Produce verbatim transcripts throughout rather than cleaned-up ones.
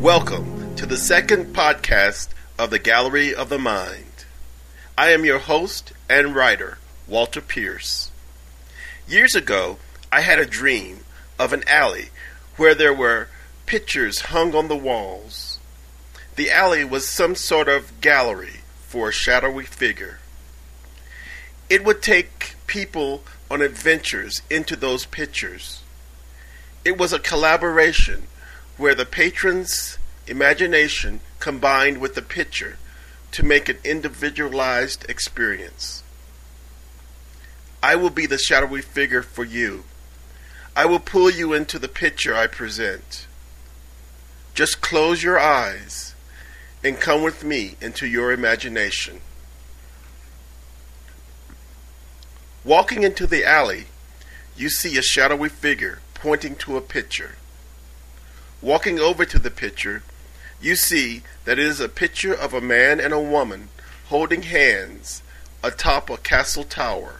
Welcome to the second podcast of the Gallery of the Mind. I am your host and writer, Walter Pierce. Years ago, I had a dream of an alley where there were pictures hung on the walls. The alley was some sort of gallery for a shadowy figure. It would take people on adventures into those pictures. It was a collaboration where the patron's imagination combined with the picture to make an individualized experience. I will be the shadowy figure for you. I will pull you into the picture I present. Just close your eyes and come with me into your imagination. Walking into the alley, you see a shadowy figure pointing to a picture. Walking over to the picture, you see that it is a picture of a man and a woman holding hands atop a castle tower.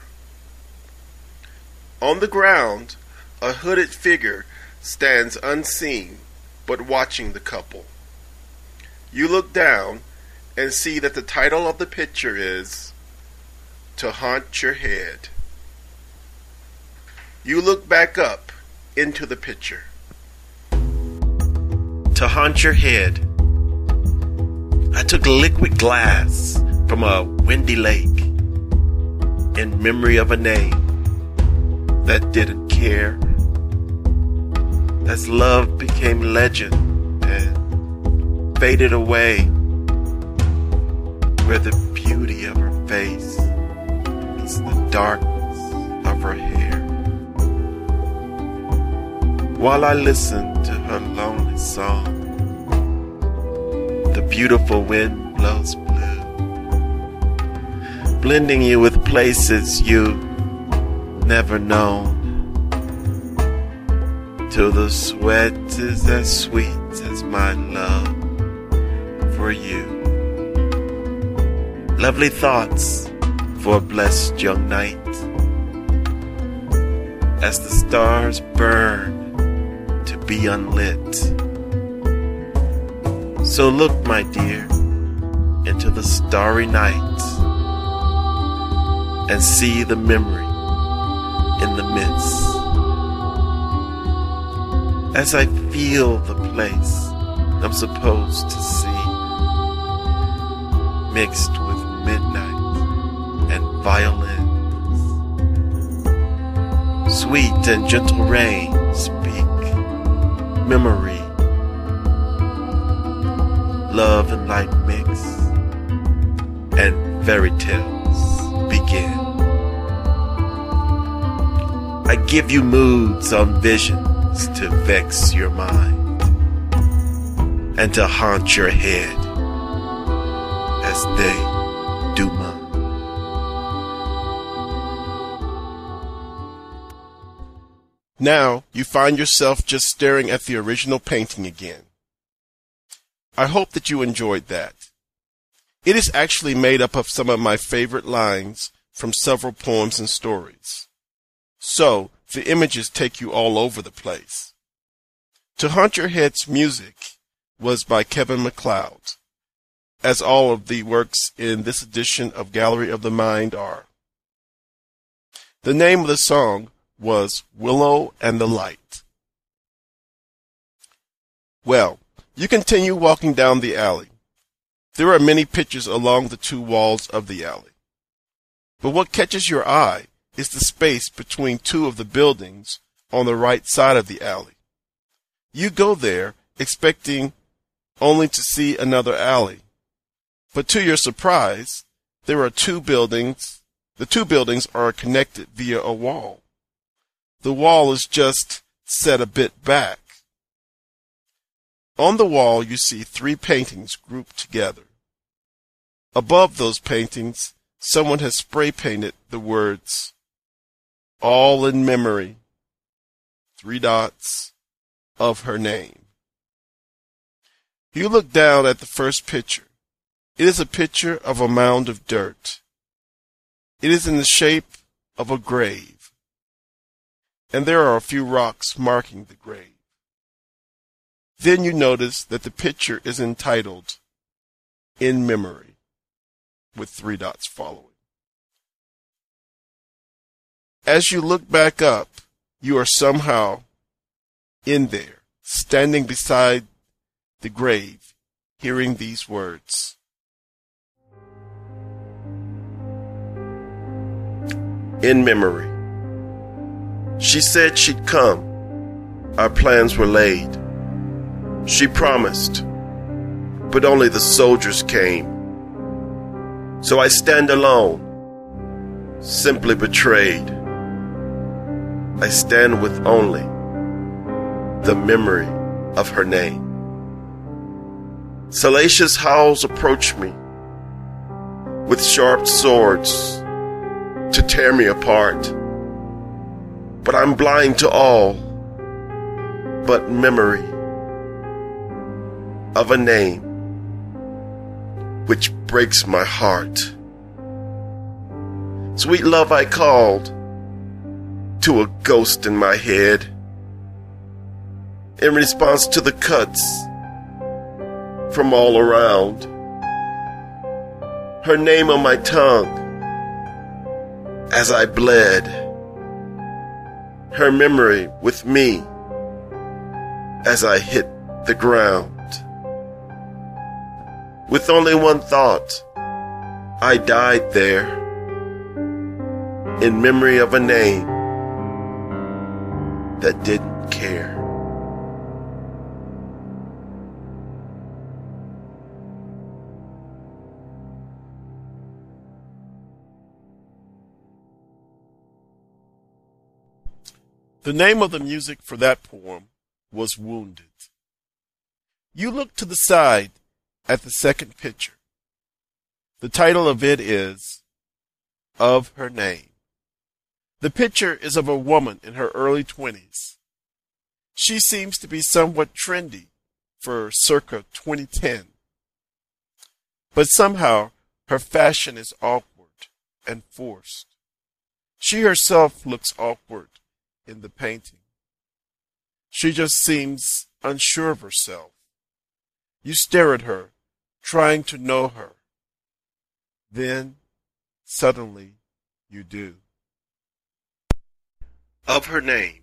On the ground, a hooded figure stands unseen but watching the couple. You look down and see that the title of the picture is To Haunt Your Head. You look back up into the picture. To haunt your head. I took liquid glass from a windy lake in memory of a name that didn't care. As love became legend and faded away, where the beauty of her face meets the darkness of her hair. While I listened to her lonely song, the beautiful wind blows blue, blending you with places you've never known, till the sweat is as sweet as my love for you. Lovely thoughts for a blessed young night, as the stars burn to be unlit. So look, my dear, into the starry night and see the memory in the midst. As I feel the place I'm supposed to see, mixed with midnight and violins, sweet and gentle rain speak memory, love and light mix, and fairy tales begin. I give you moods on visions to vex your mind and to haunt your head as they do mine. Now you find yourself just staring at the original painting again. I hope that you enjoyed that. It is actually made up of some of my favorite lines from several poems and stories. So, the images take you all over the place. To Haunt Your Head's music was by Kevin MacLeod, as all of the works in this edition of Gallery of the Mind are. The name of the song was Willow and the Light. Well, you continue walking down the alley. There are many pictures along the two walls of the alley. But what catches your eye is the space between two of the buildings on the right side of the alley. You go there expecting only to see another alley. But to your surprise, there are two buildings. The two buildings are connected via a wall. The wall is just set a bit back. On the wall, you see three paintings grouped together. Above those paintings, someone has spray painted the words, all in memory, three dots, of her name. You look down at the first picture. It is a picture of a mound of dirt. It is in the shape of a grave, and there are a few rocks marking the grave. Then you notice that the picture is entitled In Memory with three dots following. As you look back up, you are somehow in there, standing beside the grave, hearing these words. In memory. She said she'd come. Our plans were laid. She promised, but only the soldiers came. So I stand alone, simply betrayed. I stand with only the memory of her name. Salacious howls approach me with sharp swords to tear me apart. But I'm blind to all but memory of a name which breaks my heart. Sweet love I called to a ghost in my head in response to the cuts from all around. Her name on my tongue as I bled. Her memory with me as I hit the ground. With only one thought, I died there in memory of a name that didn't care. The name of the music for that poem was Wounded. You look to the side at the second picture. The title of it is Of Her Name. The picture is of a woman in her early twenties. She seems to be somewhat trendy for circa twenty ten. But somehow her fashion is awkward and forced. She herself looks awkward in the painting. She just seems unsure of herself. You stare at her, trying to know her. Then, suddenly, you do. Of her name.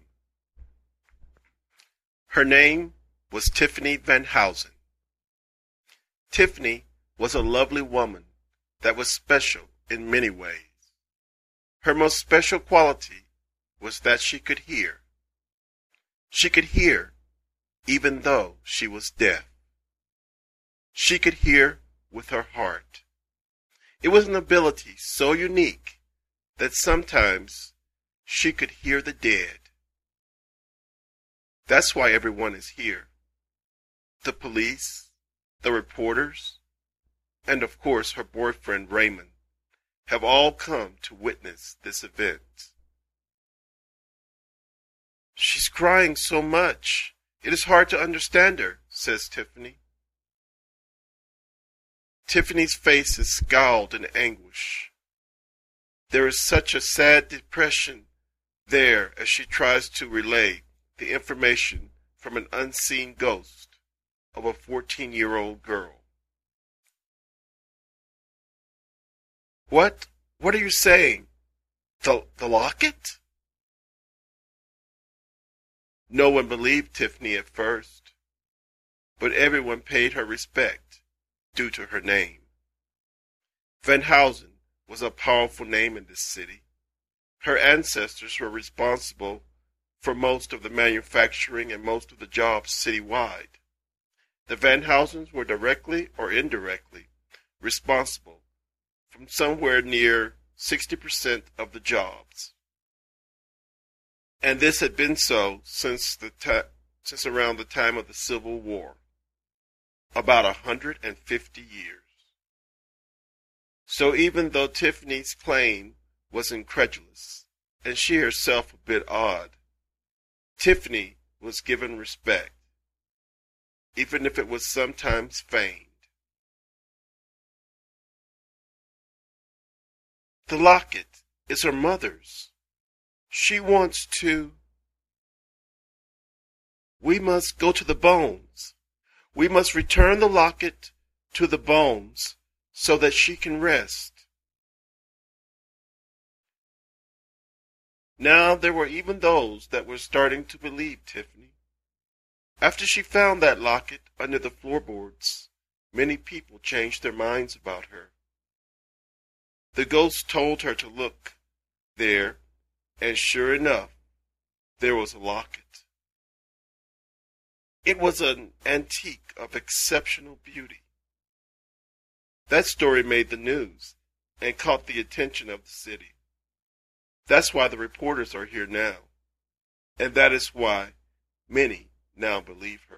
Her name was Tiffany Van Housen. Tiffany was a lovely woman that was special in many ways. Her most special quality was that she could hear. She could hear even though she was deaf. She could hear with her heart. It was an ability so unique that sometimes she could hear the dead. That's why everyone is here. The police, the reporters, and of course her boyfriend Raymond have all come to witness this event. She's crying so much. It is hard to understand her, says Tiffany. Tiffany's face is scowled in anguish. There is such a sad depression there as she tries to relay the information from an unseen ghost of a fourteen-year-old girl. What? What are you saying? The, the locket? No one believed Tiffany at first, but everyone paid her respect due to her name. Van Housen was a powerful name in this city. Her ancestors were responsible for most of the manufacturing and most of the jobs citywide. The Van Housens were directly or indirectly responsible for somewhere near sixty percent of the jobs. And this had been so since the ta- since around the time of the Civil War, about a hundred and fifty years. So even though Tiffany's claim was incredulous, and she herself a bit odd, Tiffany was given respect, even if it was sometimes feigned. The locket is her mother's. She wants to... We must go to the bones. We must return the locket to the bones so that she can rest. Now there were even those that were starting to believe Tiffany. After she found that locket under the floorboards, many people changed their minds about her. The ghost told her to look there, and sure enough, there was a locket. It was an antique of exceptional beauty. That story made the news and caught the attention of the city. That's why the reporters are here now, and that is why many now believe her.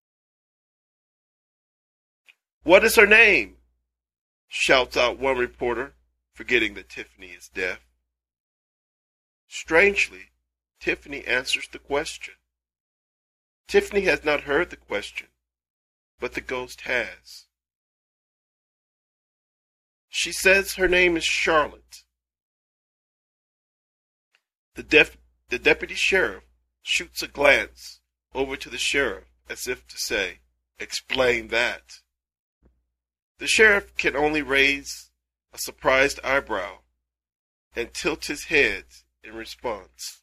"What is her name?" shouts out one reporter, forgetting that Tiffany is deaf. Strangely, Tiffany answers the question. Tiffany has not heard the question, but the ghost has. She says her name is Charlotte. The, def- the deputy sheriff shoots a glance over to the sheriff as if to say, "Explain that." The sheriff can only raise a surprised eyebrow and tilt his head in response.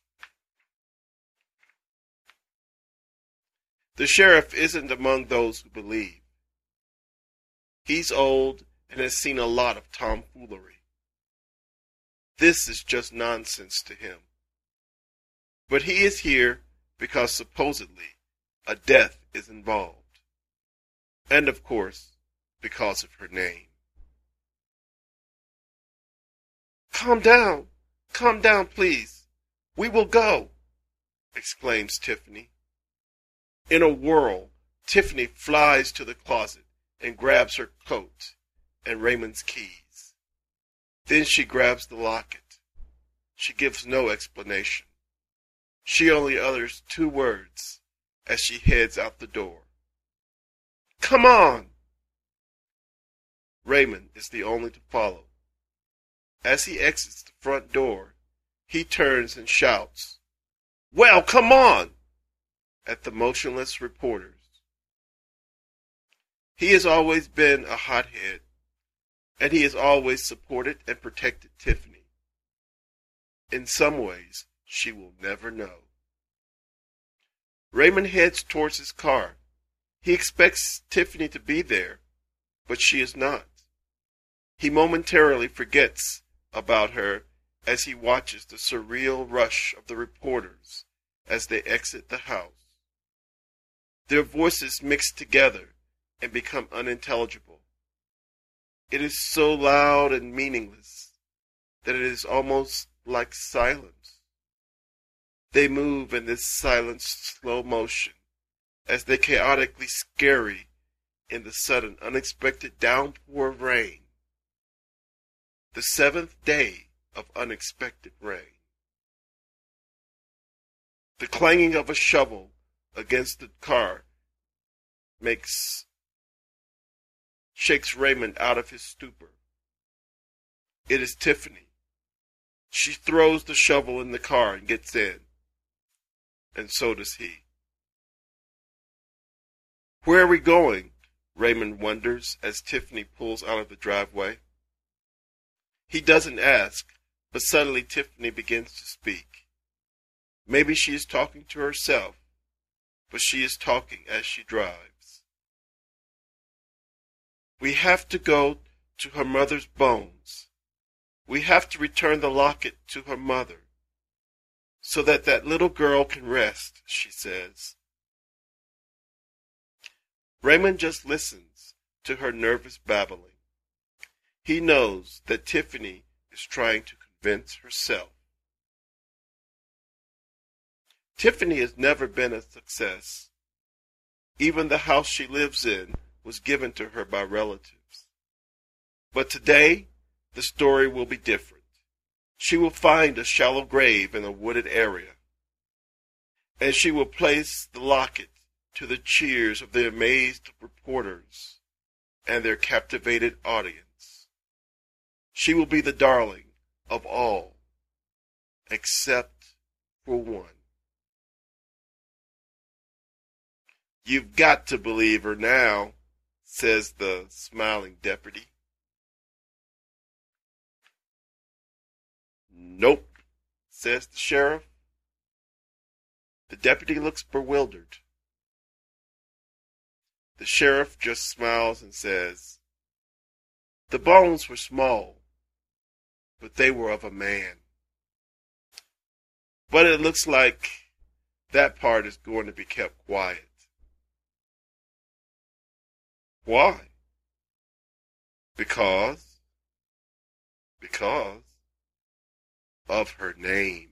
The sheriff isn't among those who believe. He's old and has seen a lot of tomfoolery. This is just nonsense to him. But he is here because supposedly a death is involved. And of course, because of her name. "Calm down, calm down, please. We will go," exclaims Tiffany. In a whirl, Tiffany flies to the closet and grabs her coat and Raymond's keys. Then she grabs the locket. She gives no explanation. She only utters two words as she heads out the door. "Come on!" Raymond is the only to follow. As he exits the front door, he turns and shouts, "Well, come on!" at the motionless reporters. He has always been a hothead, and he has always supported and protected Tiffany. In some ways, she will never know. Raymond heads towards his car. He expects Tiffany to be there, but she is not. He momentarily forgets about her as he watches the surreal rush of the reporters as they exit the house. Their voices mix together and become unintelligible. It is so loud and meaningless that it is almost like silence. They move in this silenced slow motion as they chaotically scurry in the sudden unexpected downpour of rain. The seventh day of unexpected rain. The clanging of a shovel against the car makes shakes Raymond out of his stupor. It is Tiffany. She throws the shovel in the car and gets in. And so does he. "Where are we going?" Raymond wonders as Tiffany pulls out of the driveway. He doesn't ask, but suddenly Tiffany begins to speak. Maybe she is talking to herself, but she is talking as she drives. "We have to go to her mother's bones. We have to return the locket to her mother, so that that little girl can rest," she says. Raymond just listens to her nervous babbling. He knows that Tiffany is trying to convince herself. Tiffany has never been a success. Even the house she lives in was given to her by relatives. But today, the story will be different. She will find a shallow grave in a wooded area, and she will place the locket to the cheers of the amazed reporters and their captivated audience. She will be the darling of all, except for one. "You've got to believe her now," says the smiling deputy. "Nope," says the sheriff. The deputy looks bewildered. The sheriff just smiles and says, "The bones were small, but they were of a man. But it looks like that part is going to be kept quiet." "Why?" Because, because of her name.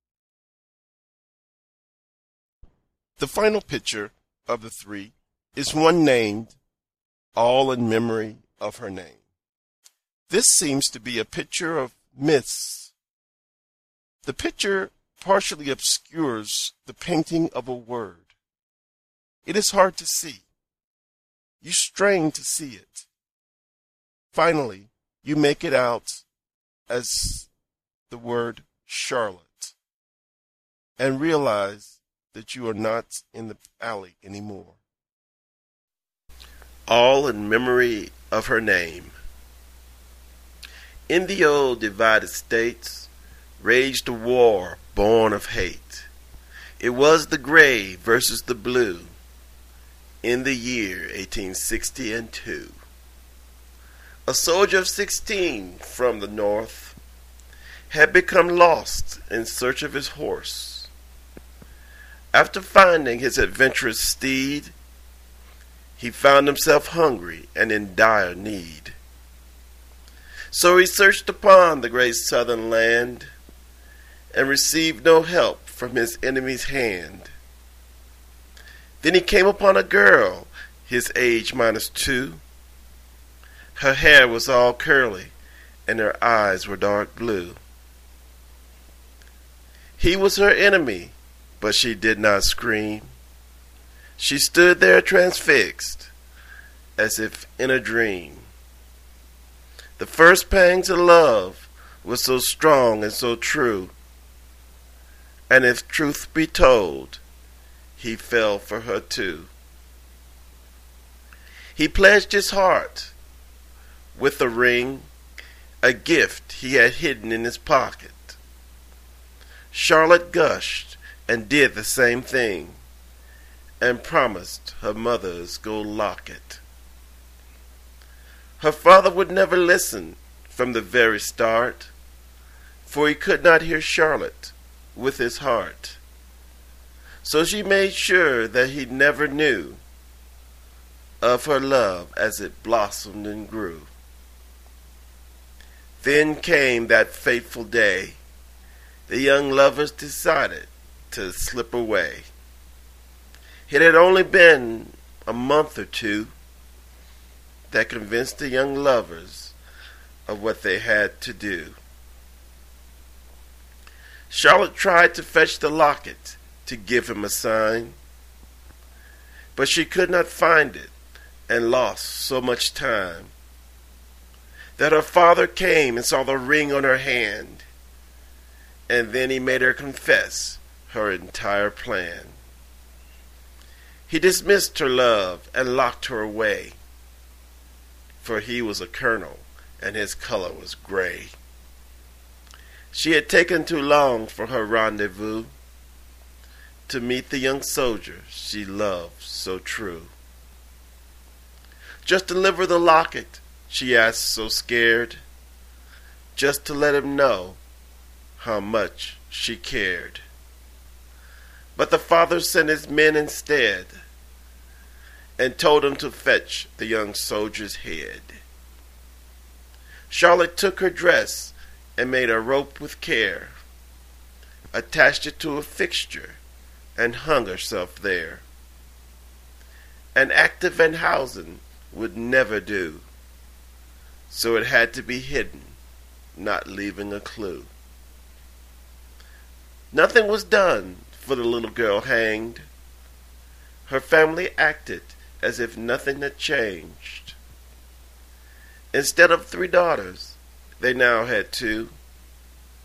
The final picture of the three is one named All in Memory of Her Name. This seems to be a picture of myths. The picture partially obscures the painting of a word. It is hard to see. You strain to see it. Finally, you make it out as the word Charlotte and realize that you are not in the alley anymore. All in memory of her name. In the old divided states raged a war born of hate. It was the gray versus the blue in the year eighteen sixty and two. A soldier of sixteen from the north had become lost in search of his horse. After finding his adventurous steed, he found himself hungry and in dire need. So he searched upon the great southern land and received no help from his enemy's hand. Then he came upon a girl, his age minus two. Her hair was all curly and her eyes were dark blue. He was her enemy, but she did not scream. She stood there transfixed, as if in a dream. The first pangs of love were so strong and so true, and if truth be told, he fell for her too. He pledged his heart with a ring, a gift he had hidden in his pocket. Charlotte gushed and did the same thing, and promised her mother's gold locket. Her father would never listen from the very start, for he could not hear Charlotte with his heart. So she made sure that he never knew of her love as it blossomed and grew. Then came that fateful day. The young lovers decided to slip away. It had only been a month or two that convinced the young lovers of what they had to do. Charlotte tried to fetch the locket to give him a sign, but she could not find it and lost so much time that her father came and saw the ring on her hand, and then he made her confess her entire plan. He dismissed her love and locked her away, for he was a colonel and his color was gray. She had taken too long for her rendezvous to meet the young soldier she loved so true. Just deliver the locket, she asked so scared, just to let him know how much she cared. But the father sent his men instead and told him to fetch the young soldier's head. Charlotte took her dress and made a rope with care, attached it to a fixture, and hung herself there. An active Van Housen would never do, so it had to be hidden, not leaving a clue. Nothing was done for the little girl hanged. Her family acted as if nothing had changed. Instead of three daughters, they now had two,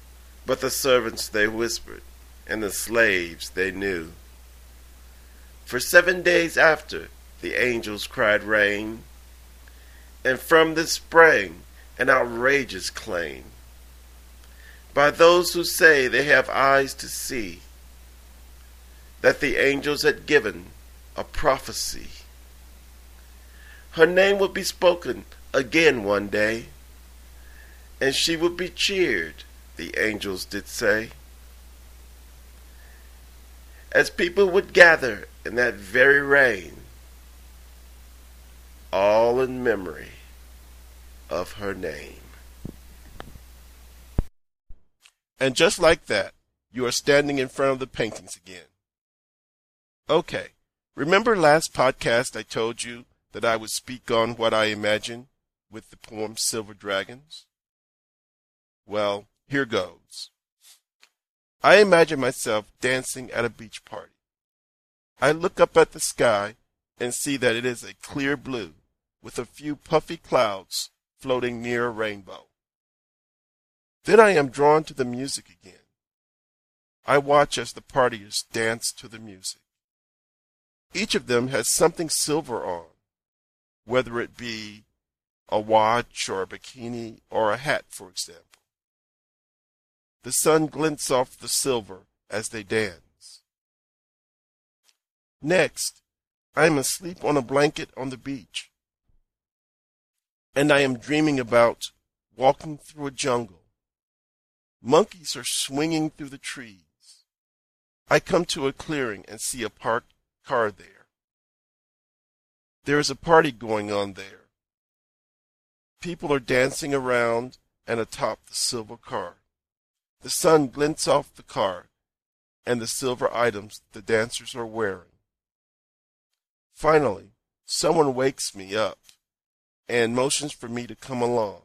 but the servants they whispered, and the slaves they knew. For seven days after, the angels cried rain, and from this sprang an outrageous claim by those who say they have eyes to see, that the angels had given a prophecy. Her name would be spoken again one day, and she would be cheered, the angels did say, as people would gather in that very rain, all in memory of her name. And just like that, you are standing in front of the paintings again. Okay, remember last podcast I told you that I would speak on what I imagine with the poem Silver Dragons? Well, here goes. I imagine myself dancing at a beach party. I look up at the sky and see that it is a clear blue with a few puffy clouds floating near a rainbow. Then I am drawn to the music again. I watch as the partiers dance to the music. Each of them has something silver on, whether it be a watch or a bikini or a hat, for example. The sun glints off the silver as they dance. Next, I am asleep on a blanket on the beach, and I am dreaming about walking through a jungle. Monkeys are swinging through the trees. I come to a clearing and see a parked car there. There is a party going on there. People are dancing around and atop the silver car. The sun glints off the car and the silver items the dancers are wearing. Finally, someone wakes me up and motions for me to come along.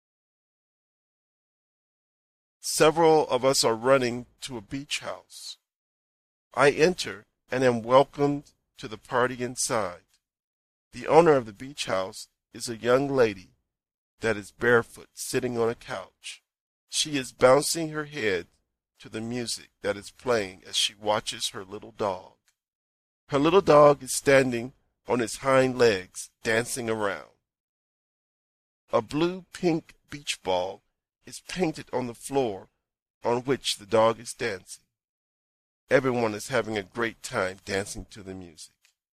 Several of us are running to a beach house. I enter and am welcomed to the party inside. The owner of the beach house is a young lady that is barefoot sitting on a couch. She is bouncing her head to the music that is playing as she watches her little dog. Her little dog is standing on its hind legs, dancing around. A blue-pink beach ball is painted on the floor on which the dog is dancing. Everyone is having a great time dancing to the music.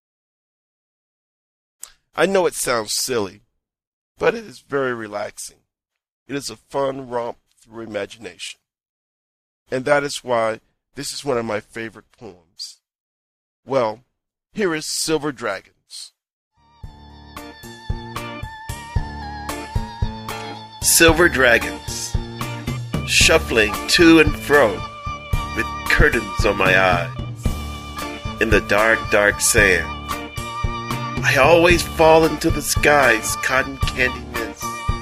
I know it sounds silly, but it is very relaxing. It is a fun romp through imagination. And that is why this is one of my favorite poems. Well, here is Silver Dragons. Silver dragons, shuffling to and fro, with curtains on my eyes, in the dark, dark sand. I always fall into the sky's cotton candy mist.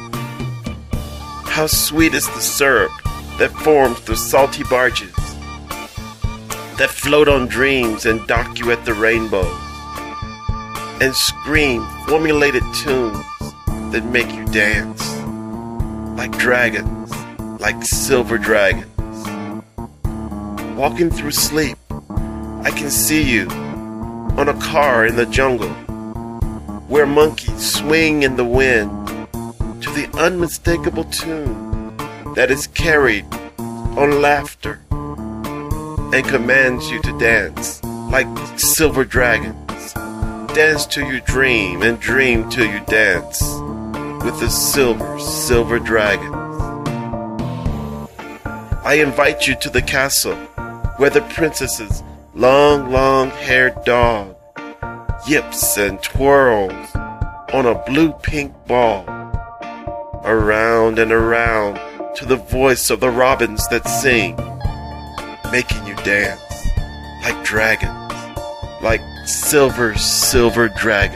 How sweet is the syrup that forms the salty barges that float on dreams and dock you at the rainbow and scream formulated tunes that make you dance like dragons, like silver dragons. Walking through sleep, I can see you on a car in the jungle where monkeys swing in the wind to the unmistakable tune that is carried on laughter and commands you to dance like silver dragons. Dance till you dream and dream till you dance with the silver, silver dragons. I invite you to the castle where the princess's long, long-haired dog yips and twirls on a blue-pink ball, around and around to the voice of the robins that sing, making you dance like dragons, like silver, silver dragons.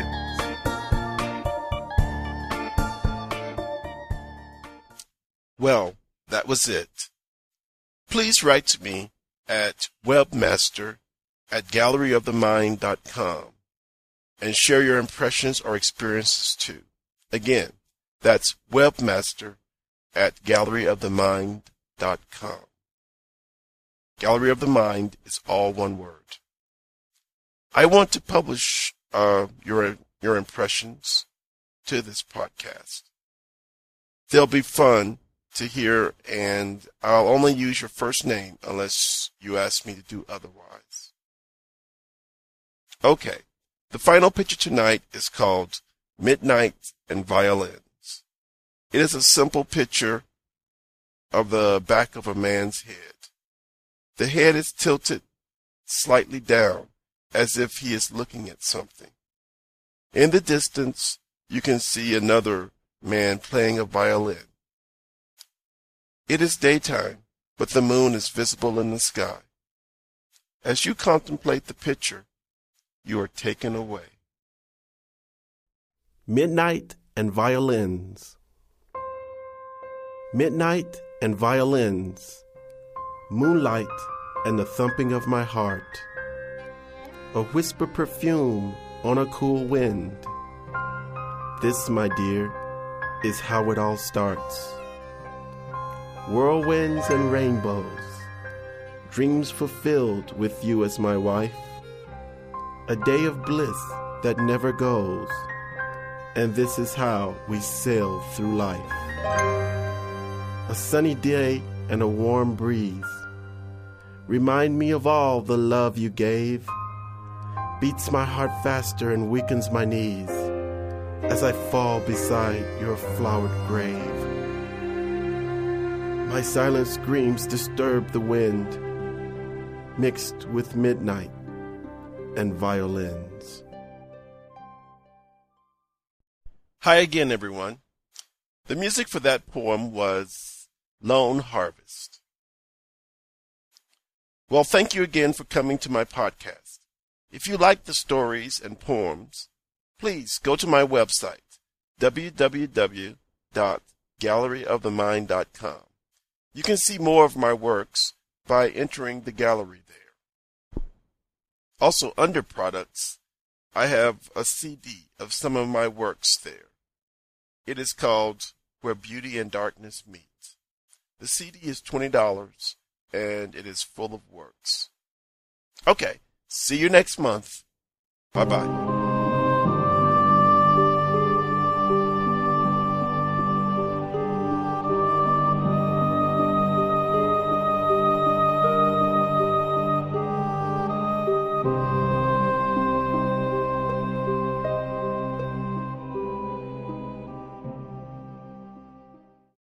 Well, that was it. Please write to me at webmaster at gallery of the mind dot com and share your impressions or experiences too. Again, that's webmaster at gallery of the mind dot com. Gallery of the Mind is all one word. I want to publish uh, your your impressions to this podcast. They'll be fun to hear, and I'll only use your first name unless you ask me to do otherwise. Okay, the final picture tonight is called Midnight and Violins. It is a simple picture of the back of a man's head. The head is tilted slightly down, as if he is looking at something. In the distance, you can see another man playing a violin. It is daytime, but the moon is visible in the sky. As you contemplate the picture, you are taken away. Midnight and Violins. Midnight and violins, moonlight and the thumping of my heart, a whisper perfume on a cool wind. This, my dear, is how it all starts. Whirlwinds and rainbows, dreams fulfilled with you as my wife, a day of bliss that never goes, and this is how we sail through life. A sunny day and a warm breeze remind me of all the love you gave. Beats my heart faster and weakens my knees as I fall beside your flowered grave. My silent screams disturb the wind, mixed with midnight and violins. Hi again, everyone. The music for that poem was Lone Harvest. Well, thank you again for coming to my podcast. If you like the stories and poems, please go to my website, w w w dot gallery of the mind dot com. You can see more of my works by entering the gallery there. Also, under products, I have a C D of some of my works there. It is called Where Beauty and Darkness Meet. The C D is twenty dollars, and it is full of works. Okay, see you next month. Bye-bye.